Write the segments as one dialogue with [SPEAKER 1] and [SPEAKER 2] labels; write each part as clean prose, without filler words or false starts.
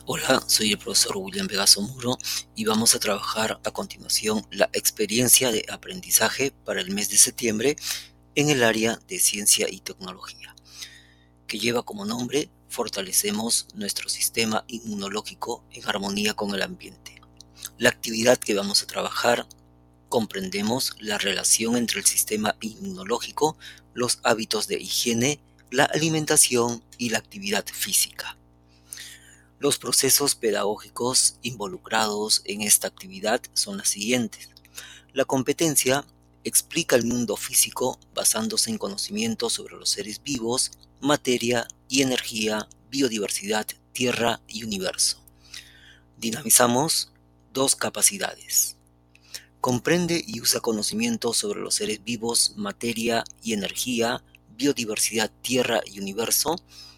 [SPEAKER 1] Hola, soy el profesor William Vegaso Muro y vamos a trabajar a continuación la experiencia de aprendizaje para el mes de septiembre en el área de ciencia y tecnología, que lleva como nombre Fortalecemos nuestro sistema inmunológico en armonía con el ambiente. La actividad que vamos a trabajar comprendemos la relación entre el sistema inmunológico, los hábitos de higiene, la alimentación y la actividad física. Los procesos pedagógicos involucrados en esta actividad son las siguientes. La competencia explica el mundo físico basándose en conocimientos sobre los seres vivos, materia y energía, biodiversidad, tierra y universo. Dinamizamos dos capacidades. Comprende y usa conocimientos sobre los seres vivos, materia y energía, biodiversidad, tierra y universo.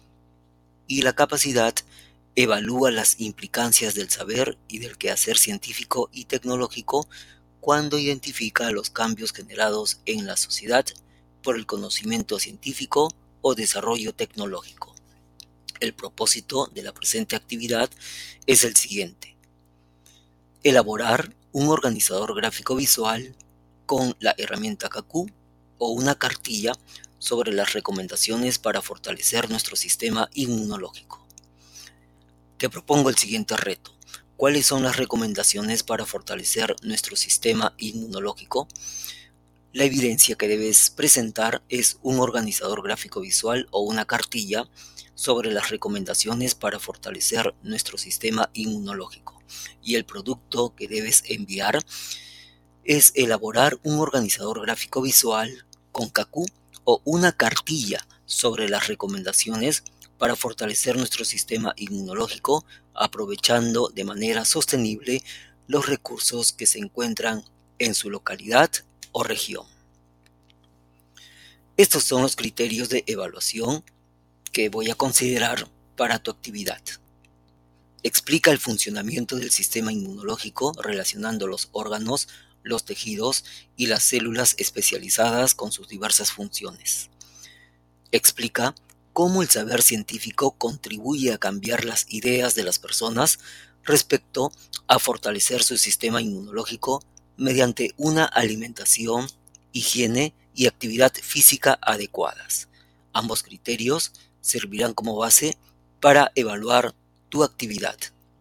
[SPEAKER 1] Y la capacidad evalúa las implicancias del saber y del quehacer científico y tecnológico cuando identifica los cambios generados en la sociedad por el conocimiento científico o desarrollo tecnológico. El propósito de la presente actividad es el siguiente: elaborar un organizador gráfico visual con la herramienta Kaku o una cartilla sobre las recomendaciones para fortalecer nuestro sistema inmunológico. Te propongo el siguiente reto. ¿Cuáles son las recomendaciones para fortalecer nuestro sistema inmunológico? La evidencia que debes presentar es un organizador gráfico visual o una cartilla sobre las recomendaciones para fortalecer nuestro sistema inmunológico. Y el producto que debes enviar es elaborar un organizador gráfico visual con Kaku o una cartilla sobre las recomendaciones para fortalecer nuestro sistema inmunológico, aprovechando de manera sostenible los recursos que se encuentran en su localidad o región. Estos son los criterios de evaluación que voy a considerar para tu actividad. Explica el funcionamiento del sistema inmunológico relacionando los órganos, los tejidos y las células especializadas con sus diversas funciones. Explica cómo el saber científico contribuye a cambiar las ideas de las personas respecto a fortalecer su sistema inmunológico mediante una alimentación, higiene y actividad física adecuadas. Ambos criterios servirán como base para evaluar tu actividad.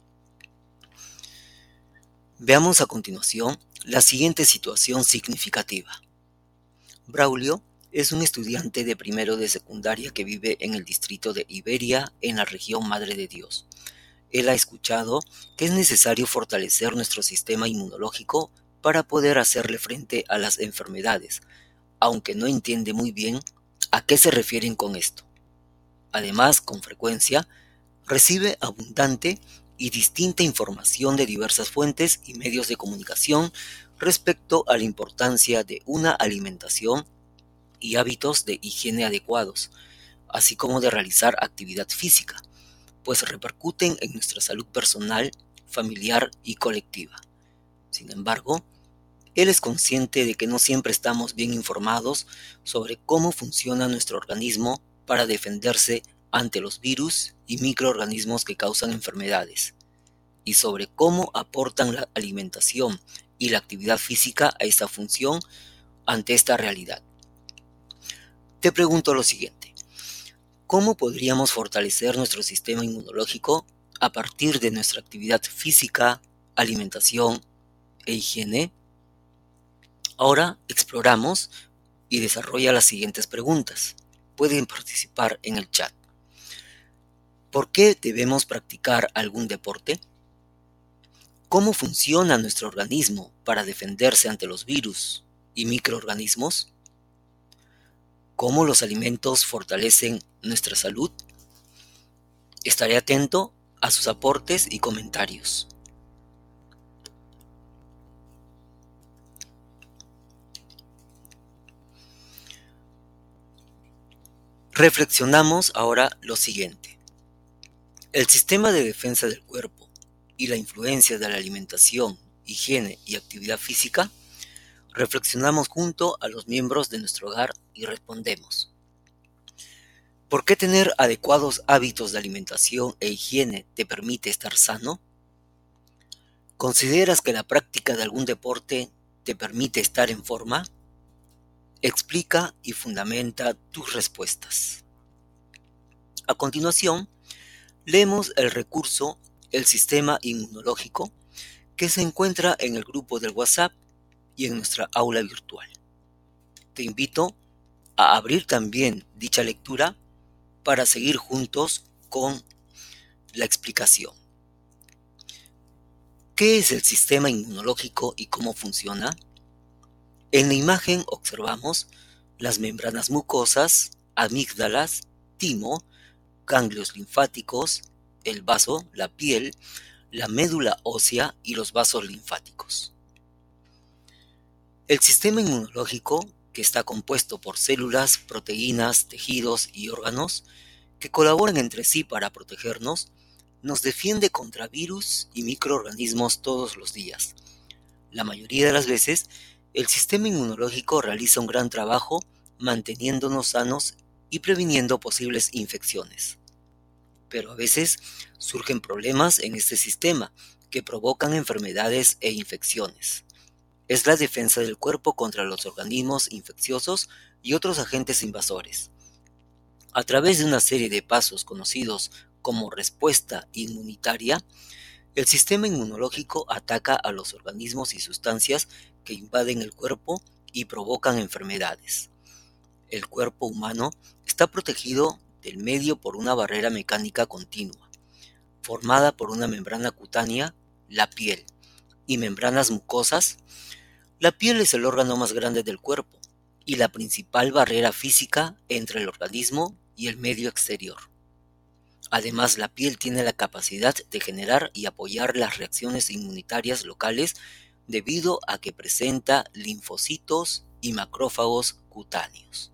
[SPEAKER 1] Veamos a continuación la siguiente situación significativa. Braulio es un estudiante de primero de secundaria que vive en el distrito de Iberia, en la región Madre de Dios. Él ha escuchado que es necesario fortalecer nuestro sistema inmunológico para poder hacerle frente a las enfermedades, aunque no entiende muy bien a qué se refieren con esto. Además, con frecuencia, recibe abundante y distinta información de diversas fuentes y medios de comunicación respecto a la importancia de una alimentación y hábitos de higiene adecuados, así como de realizar actividad física, pues repercuten en nuestra salud personal, familiar y colectiva. Sin embargo, él es consciente de que no siempre estamos bien informados sobre cómo funciona nuestro organismo para defenderse ante los virus y microorganismos que causan enfermedades, y sobre cómo aportan la alimentación y la actividad física a esta función ante esta realidad. Te pregunto lo siguiente: ¿cómo podríamos fortalecer nuestro sistema inmunológico a partir de nuestra actividad física, alimentación e higiene? Ahora exploramos y desarrolla las siguientes preguntas. Pueden participar en el chat. ¿Por qué debemos practicar algún deporte? ¿Cómo funciona nuestro organismo para defenderse ante los virus y microorganismos? ¿Cómo los alimentos fortalecen nuestra salud? Estaré atento a sus aportes y comentarios. Reflexionamos ahora lo siguiente. El sistema de defensa del cuerpo y la influencia de la alimentación, higiene y actividad física. Reflexionamos junto a los miembros de nuestro hogar y respondemos. ¿Por qué tener adecuados hábitos de alimentación e higiene te permite estar sano? ¿Consideras que la práctica de algún deporte te permite estar en forma? Explica y fundamenta tus respuestas. A continuación, leemos el recurso El sistema inmunológico que se encuentra en el grupo del WhatsApp y en nuestra aula virtual. Te invito a abrir también dicha lectura para seguir juntos con la explicación. ¿Qué es el sistema inmunológico y cómo funciona? En la imagen observamos las membranas mucosas, amígdalas, timo, ganglios linfáticos, el vaso, la piel, la médula ósea y los vasos linfáticos. El sistema inmunológico, que está compuesto por células, proteínas, tejidos y órganos que colaboran entre sí para protegernos, nos defiende contra virus y microorganismos todos los días. La mayoría de las veces, el sistema inmunológico realiza un gran trabajo manteniéndonos sanos y previniendo posibles infecciones. Pero a veces surgen problemas en este sistema que provocan enfermedades e infecciones. Es la defensa del cuerpo contra los organismos infecciosos y otros agentes invasores. A través de una serie de pasos conocidos como respuesta inmunitaria, el sistema inmunológico ataca a los organismos y sustancias que invaden el cuerpo y provocan enfermedades. El cuerpo humano está protegido del medio por una barrera mecánica continua, formada por una membrana cutánea, la piel, y membranas mucosas. La piel es el órgano más grande del cuerpo y la principal barrera física entre el organismo y el medio exterior. Además, la piel tiene la capacidad de generar y apoyar las reacciones inmunitarias locales debido a que presenta linfocitos y macrófagos cutáneos.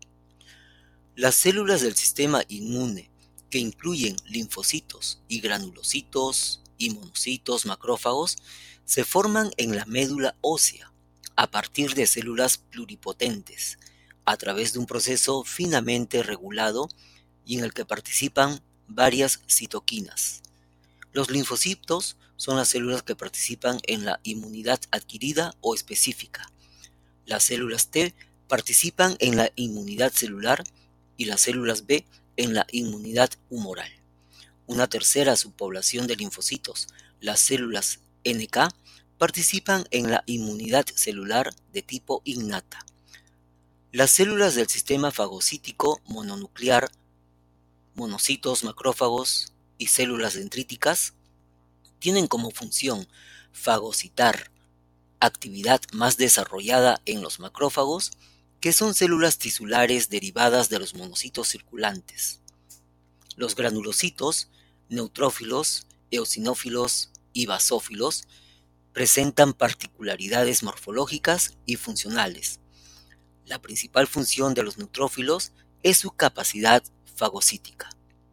[SPEAKER 1] Las células del sistema inmune, que incluyen linfocitos y granulocitos y monocitos macrófagos, se forman en la médula ósea a partir de células pluripotentes, a través de un proceso finamente regulado y en el que participan varias citoquinas. Los linfocitos son las células que participan en la inmunidad adquirida o específica. Las células T participan en la inmunidad celular y las células B en la inmunidad humoral. Una tercera subpoblación de linfocitos, las células NK, participan en la inmunidad celular de tipo innata. Las células del sistema fagocítico mononuclear, monocitos, macrófagos y células dendríticas, tienen como función fagocitar, actividad más desarrollada en los macrófagos, que son células tisulares derivadas de los monocitos circulantes. Los granulocitos, neutrófilos, eosinófilos y basófilos presentan particularidades morfológicas y funcionales. La principal función de los neutrófilos es su capacidad fagocítica.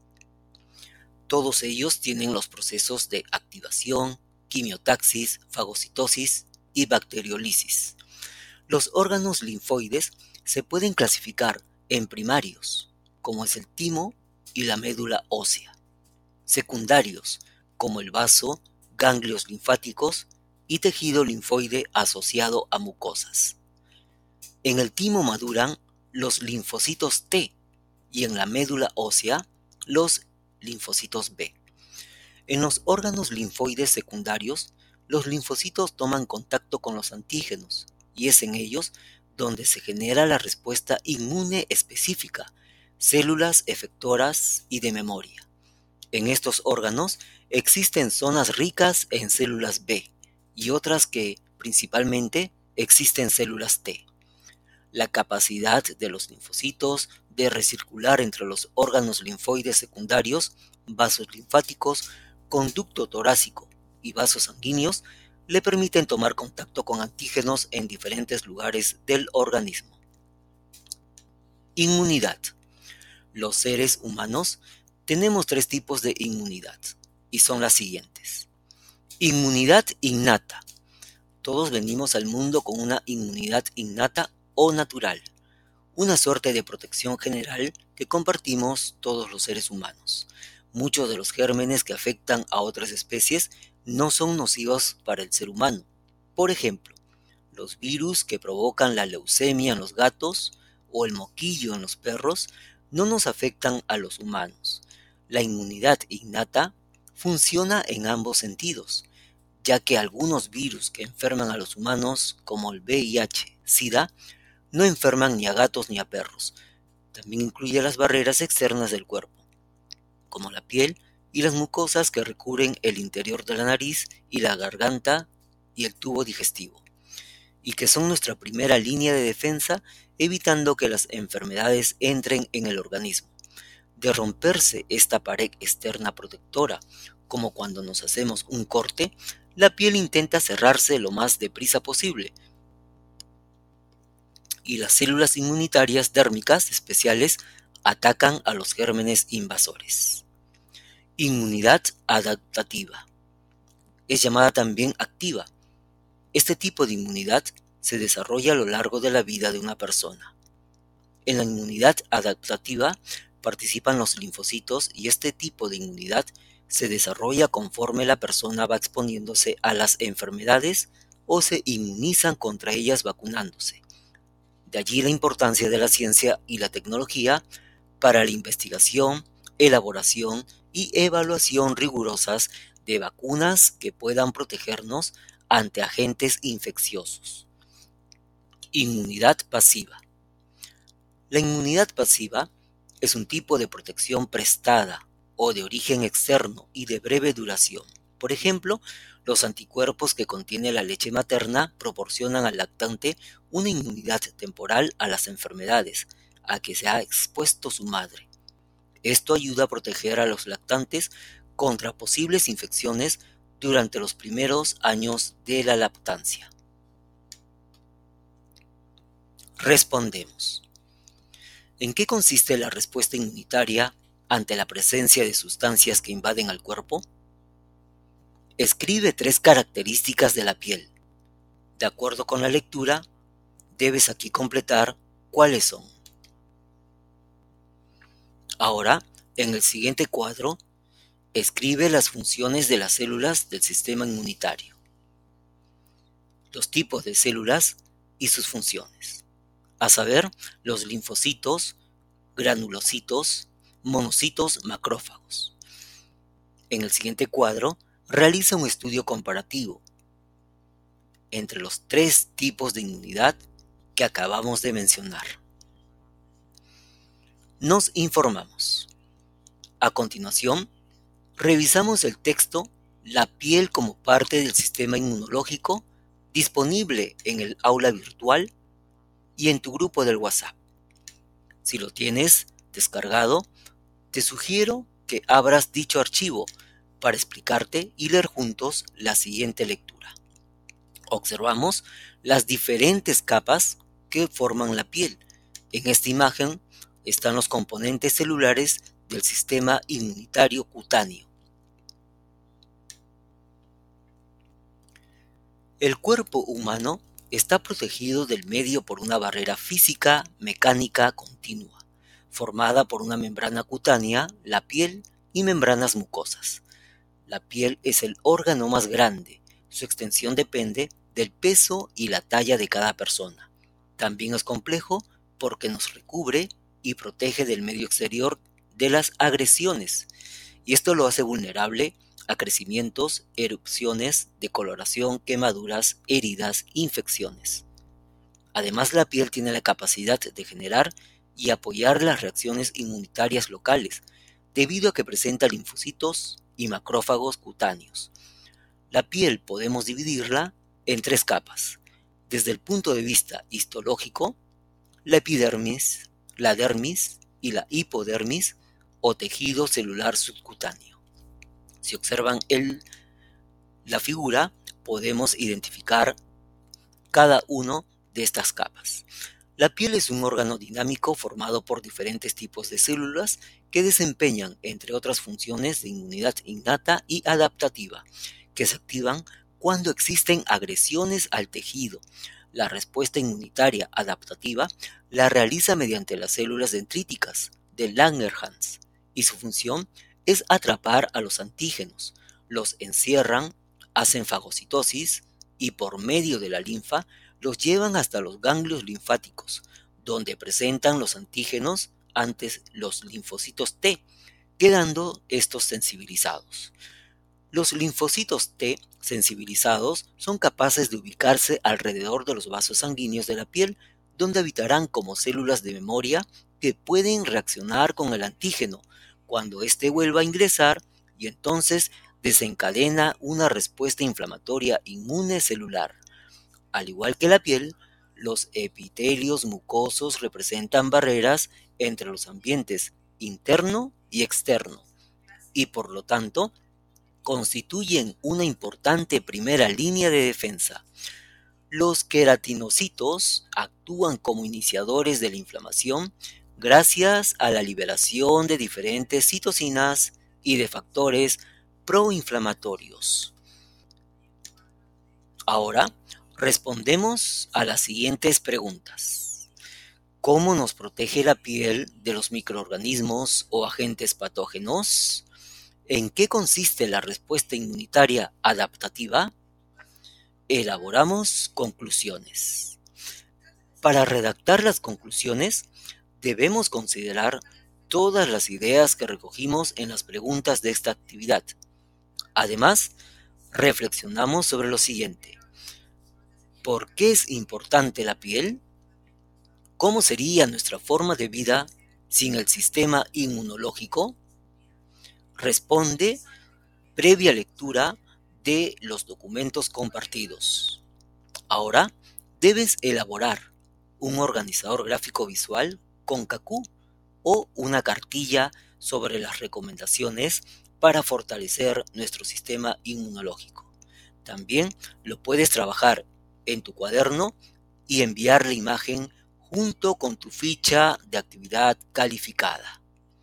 [SPEAKER 1] Todos ellos tienen los procesos de activación, quimiotaxis, fagocitosis y bacteriolisis. Los órganos linfoides se pueden clasificar en primarios, como es el timo y la médula ósea, secundarios, como el vaso, ganglios linfáticos y tejido linfoide asociado a mucosas. En el timo maduran los linfocitos T y en la médula ósea los linfocitos B. En los órganos linfoides secundarios, los linfocitos toman contacto con los antígenos y es en ellos donde se genera la respuesta inmune específica, células efectoras y de memoria. En estos órganos existen zonas ricas en células B y otras que, principalmente, existen células T. La capacidad de los linfocitos de recircular entre los órganos linfoides secundarios, vasos linfáticos, conducto torácico y vasos sanguíneos le permiten tomar contacto con antígenos en diferentes lugares del organismo. Inmunidad. Los seres humanos tenemos 3 tipos de inmunidad y son las siguientes. Inmunidad innata. Todos venimos al mundo con una inmunidad innata o natural, una suerte de protección general que compartimos todos los seres humanos. Muchos de los gérmenes que afectan a otras especies no son nocivos para el ser humano. Por ejemplo, los virus que provocan la leucemia en los gatos o el moquillo en los perros no nos afectan a los humanos. La inmunidad innata funciona en ambos sentidos, ya que algunos virus que enferman a los humanos, como el VIH, SIDA, no enferman ni a gatos ni a perros. También incluye las barreras externas del cuerpo, como la piel y las mucosas que recubren el interior de la nariz y la garganta y el tubo digestivo, y que son nuestra primera línea de defensa, evitando que las enfermedades entren en el organismo. De romperse esta pared externa protectora, como cuando nos hacemos un corte, la piel intenta cerrarse lo más deprisa posible, y las células inmunitarias dérmicas especiales atacan a los gérmenes invasores. Inmunidad adaptativa. Es llamada también activa. Este tipo de inmunidad se desarrolla a lo largo de la vida de una persona. En la inmunidad adaptativa participan los linfocitos y este tipo de inmunidad se desarrolla conforme la persona va exponiéndose a las enfermedades o se inmunizan contra ellas vacunándose. De allí la importancia de la ciencia y la tecnología para la investigación, elaboración y evaluación rigurosas de vacunas que puedan protegernos ante agentes infecciosos. Inmunidad pasiva. La inmunidad pasiva es un tipo de protección prestada o de origen externo y de breve duración. Por ejemplo, los anticuerpos que contiene la leche materna proporcionan al lactante una inmunidad temporal a las enfermedades a que se ha expuesto su madre. Esto ayuda a proteger a los lactantes contra posibles infecciones durante los primeros años de la lactancia. Respondemos. ¿En qué consiste la respuesta inmunitaria ante la presencia de sustancias que invaden al cuerpo? Escribe 3 características de la piel. De acuerdo con la lectura, debes aquí completar cuáles son. Ahora, en el siguiente cuadro, escribe las funciones de las células del sistema inmunitario, los tipos de células y sus funciones, a saber, los linfocitos, granulocitos, monocitos, macrófagos. En el siguiente cuadro, realiza un estudio comparativo entre los 3 tipos de inmunidad que acabamos de mencionar. Nos informamos. A continuación, revisamos el texto La piel como parte del sistema inmunológico, disponible en el aula virtual y en tu grupo del WhatsApp. Si lo tienes descargado, te sugiero que abras dicho archivo para explicarte y leer juntos la siguiente lectura. Observamos las diferentes capas que forman la piel. En esta imagen están los componentes celulares del sistema inmunitario cutáneo. El cuerpo humano está protegido del medio por una barrera física mecánica continua, formada por una membrana cutánea, la piel y membranas mucosas. La piel es el órgano más grande. Su extensión depende del peso y la talla de cada persona. También es complejo porque nos recubre y protege del medio exterior de las agresiones, y esto lo hace vulnerable a crecimientos, erupciones, decoloración, quemaduras, heridas, infecciones. Además, la piel tiene la capacidad de generar y apoyar las reacciones inmunitarias locales, debido a que presenta linfocitos y macrófagos cutáneos. La piel podemos dividirla en 3 capas. Desde el punto de vista histológico, la epidermis, la dermis y la hipodermis o tejido celular subcutáneo. Si observan la figura, podemos identificar cada uno de estas capas. La piel es un órgano dinámico formado por diferentes tipos de células que desempeñan, entre otras funciones, de inmunidad innata y adaptativa, que se activan cuando existen agresiones al tejido. La respuesta inmunitaria adaptativa la realiza mediante las células dendríticas, de Langerhans y su función es atrapar a los antígenos, los encierran, hacen fagocitosis y por medio de la linfa los llevan hasta los ganglios linfáticos, donde presentan los antígenos ante los linfocitos T, quedando estos sensibilizados. Los linfocitos T sensibilizados son capaces de ubicarse alrededor de los vasos sanguíneos de la piel, donde habitarán como células de memoria que pueden reaccionar con el antígeno cuando éste vuelva a ingresar y entonces desencadena una respuesta inflamatoria inmune celular. Al igual que la piel, los epitelios mucosos representan barreras entre los ambientes interno y externo y por lo tanto constituyen una importante primera línea de defensa. Los queratinocitos actúan como iniciadores de la inflamación gracias a la liberación de diferentes citocinas y de factores proinflamatorios. Ahora respondemos a las siguientes preguntas. ¿Cómo nos protege la piel de los microorganismos o agentes patógenos? ¿En qué consiste la respuesta inmunitaria adaptativa? Elaboramos conclusiones. Para redactar las conclusiones, debemos considerar todas las ideas que recogimos en las preguntas de esta actividad. Además, reflexionamos sobre lo siguiente. ¿Por qué es importante la piel? ¿Cómo sería nuestra forma de vida sin el sistema inmunológico? Responde previa lectura de los documentos compartidos. Ahora debes elaborar un organizador gráfico visual con Kaku o una cartilla sobre las recomendaciones para fortalecer nuestro sistema inmunológico. También lo puedes trabajar en tu cuaderno y enviar la imagen junto con tu ficha de actividad calificada.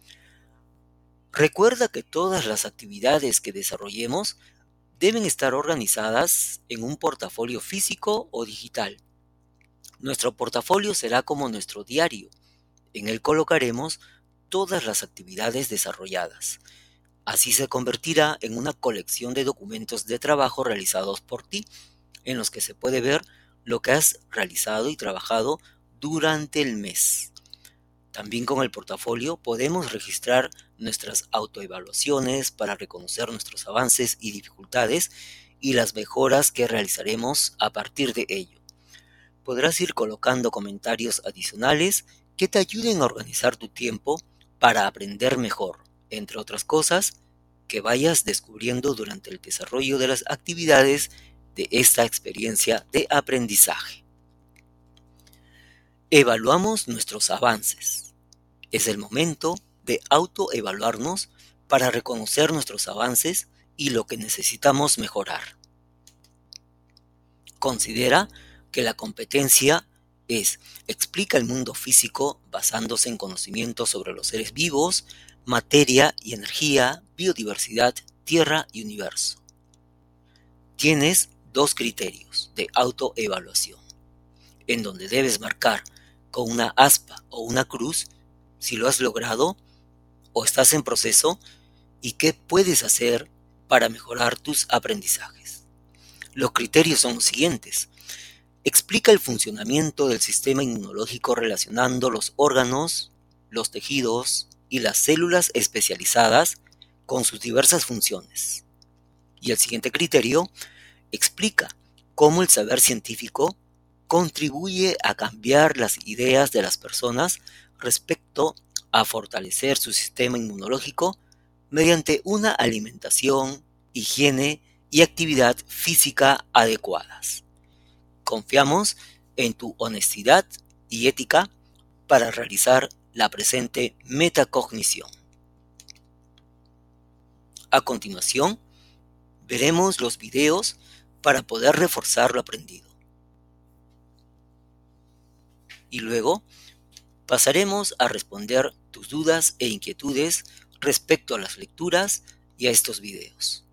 [SPEAKER 1] Recuerda que todas las actividades que desarrollemos deben estar organizadas en un portafolio físico o digital. Nuestro portafolio será como nuestro diario. En él colocaremos todas las actividades desarrolladas. Así se convertirá en una colección de documentos de trabajo realizados por ti, en los que se puede ver lo que has realizado y trabajado durante el mes. También con el portafolio podemos registrar nuestras autoevaluaciones para reconocer nuestros avances y dificultades y las mejoras que realizaremos a partir de ello. Podrás ir colocando comentarios adicionales que te ayuden a organizar tu tiempo para aprender mejor, entre otras cosas, que vayas descubriendo durante el desarrollo de las actividades de esta experiencia de aprendizaje. Evaluamos nuestros avances. Es el momento de autoevaluarnos para reconocer nuestros avances y lo que necesitamos mejorar. Considera que la competencia explica el mundo físico basándose en conocimientos sobre los seres vivos, materia y energía, biodiversidad, tierra y universo. Tienes 2 criterios de autoevaluación, en donde debes marcar con una aspa o una cruz si lo has logrado o estás en proceso y qué puedes hacer para mejorar tus aprendizajes. Los criterios son los siguientes. Explica el funcionamiento del sistema inmunológico relacionando los órganos, los tejidos y las células especializadas con sus diversas funciones. Y el siguiente criterio explica cómo el saber científico contribuye a cambiar las ideas de las personas respecto a fortalecer su sistema inmunológico mediante una alimentación, higiene y actividad física adecuadas. Confiamos en tu honestidad y ética para realizar la presente metacognición. A continuación, veremos los videos para poder reforzar lo aprendido. Y luego, pasaremos a responder tus dudas e inquietudes respecto a las lecturas y a estos videos.